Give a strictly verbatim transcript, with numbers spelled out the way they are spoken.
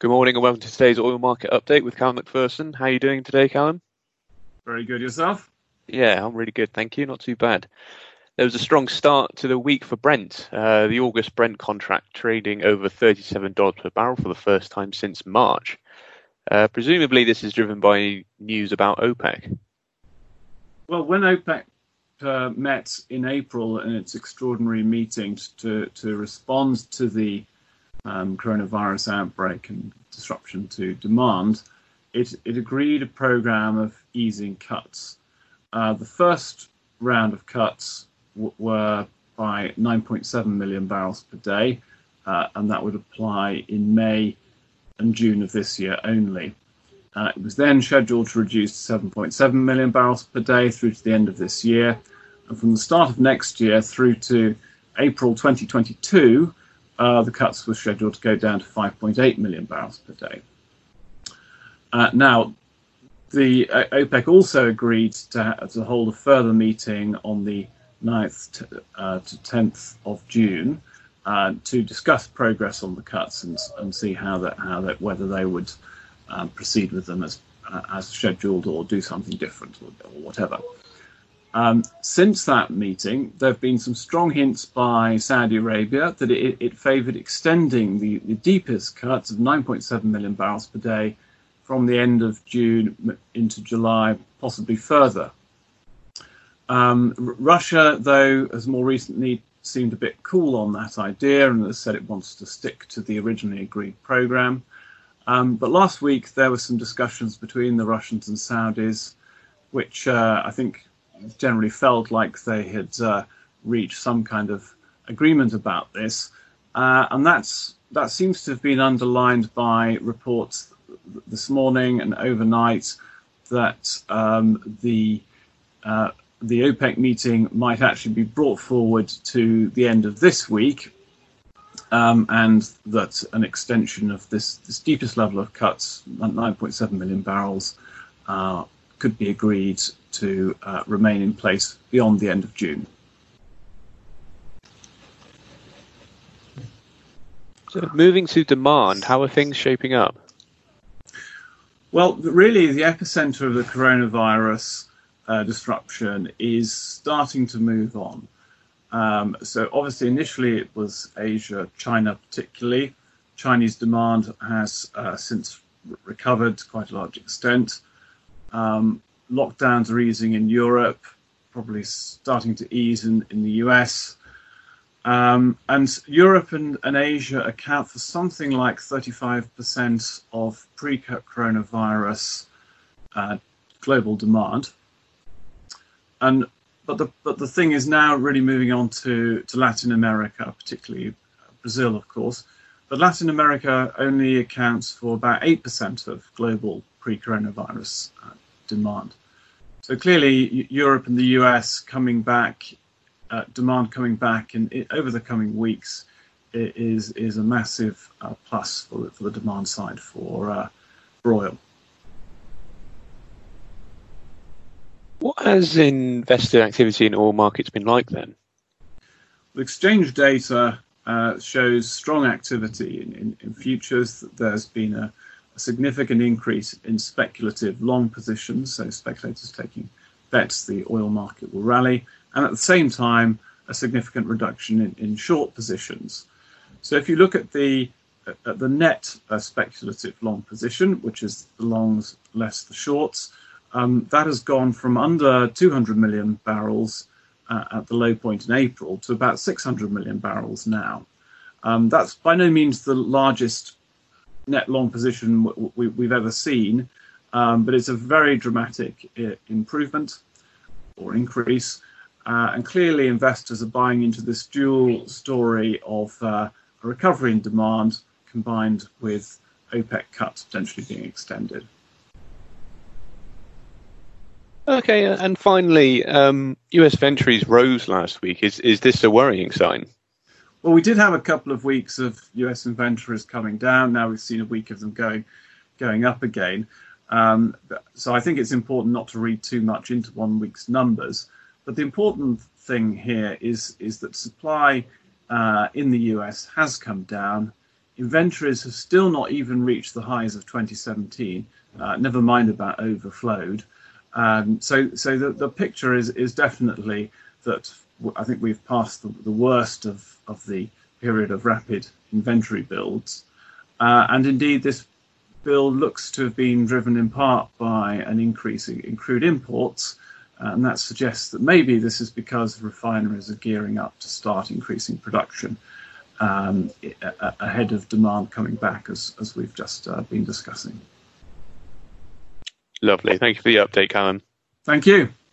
Good morning and welcome to today's oil market update with Callum McPherson. How are you doing today, Callum? Very good. Yourself? Yeah, I'm really good, thank you. Not too bad. There was a strong start to the week for Brent. Uh, the August Brent contract trading over thirty-seven dollars per barrel for the first time since March. Uh, presumably this is driven by news about OPEC. Well, when OPEC uh, met in April in its extraordinary meeting to, to respond to the um, coronavirus outbreak and disruption to demand, it, it agreed a program of easing cuts. Uh, the first round of cuts w- were by nine point seven million barrels per day, uh, and that would apply in May and June of this year only. Uh, it was then scheduled to reduce to seven point seven million barrels per day through to the end of this year. And from the start of next year through to April twenty twenty-two, uh, the cuts were scheduled to go down to five point eight million barrels per day. Uh, now, the uh, OPEC also agreed to, ha- to hold a further meeting on the ninth to, uh, to tenth of June uh, to discuss progress on the cuts and, and see how that, how that, whether they would um, proceed with them as uh, as scheduled or do something different or, or whatever. Um, since that meeting, there have been some strong hints by Saudi Arabia that it, it favoured extending the, the deepest cuts of nine point seven million barrels per day from the end of June into July, possibly further. Um, R- Russia, though, has more recently seemed a bit cool on that idea and has said it wants to stick to the originally agreed programme. Um, but last week there were some discussions between the Russians and Saudis, which uh, I think generally felt like they had uh, reached some kind of agreement about this. Uh, and that's that seems to have been underlined by reports this morning and overnight that um, the uh, the OPEC meeting might actually be brought forward to the end of this week, um, and that an extension of this, this deepest level of cuts, nine point seven million barrels, uh, could be agreed to uh, remain in place beyond the end of June. So moving to demand, how are things shaping up? Well, really, the epicenter of the coronavirus uh, disruption is starting to move on. Um, so obviously, initially it was Asia, China particularly. Chinese demand has uh, since r- recovered to quite a large extent. Um, lockdowns are easing in Europe, probably starting to ease in, in the U S. Um, and Europe and, and Asia account for something like thirty-five percent of pre-coronavirus uh, global demand. And but the but the thing is now really moving on to, to Latin America, particularly Brazil, of course. But Latin America only accounts for about eight percent of global pre-coronavirus uh, demand. So clearly, Europe and the U S coming back. Uh, demand coming back in, in over the coming weeks is is a massive uh, plus for the, for the demand side for, uh, for oil. What has investor activity in oil markets been like then? The exchange data uh, shows strong activity in, in, in futures. There's been a, a significant increase in speculative long positions, so speculators taking bets the oil market will rally, and at the same time, a significant reduction in, in short positions. So if you look at the at the net uh, speculative long position, which is the longs less the shorts, um, that has gone from under two hundred million barrels uh, at the low point in April to about six hundred million barrels now. Um, that's by no means the largest net long position w- w- we've ever seen, um, but it's a very dramatic I- improvement or increase. Uh, and clearly investors are buying into this dual story of uh, a recovery in demand combined with OPEC cuts potentially being extended. Okay, and finally, um, U S Ventures rose last week. Is is this a worrying sign? Well, we did have a couple of weeks of U S inventories coming down. Now we've seen a week of them going going up again. Um, so I think it's important not to read too much into one week's numbers. But the important thing here is, is that supply uh, in the U S has come down. inventories have still not even reached the highs of twenty seventeen, uh, never mind about overflowed. Um, so so the, the picture is, is definitely that I think we've passed the, the worst of, of the period of rapid inventory builds. Uh, and indeed, this build looks to have been driven in part by an increase in, in crude imports. And that suggests that maybe this is because refineries are gearing up to start increasing production um, ahead of demand coming back, as, as we've just uh, been discussing. Lovely. Thank you for the update, Callum. Thank you.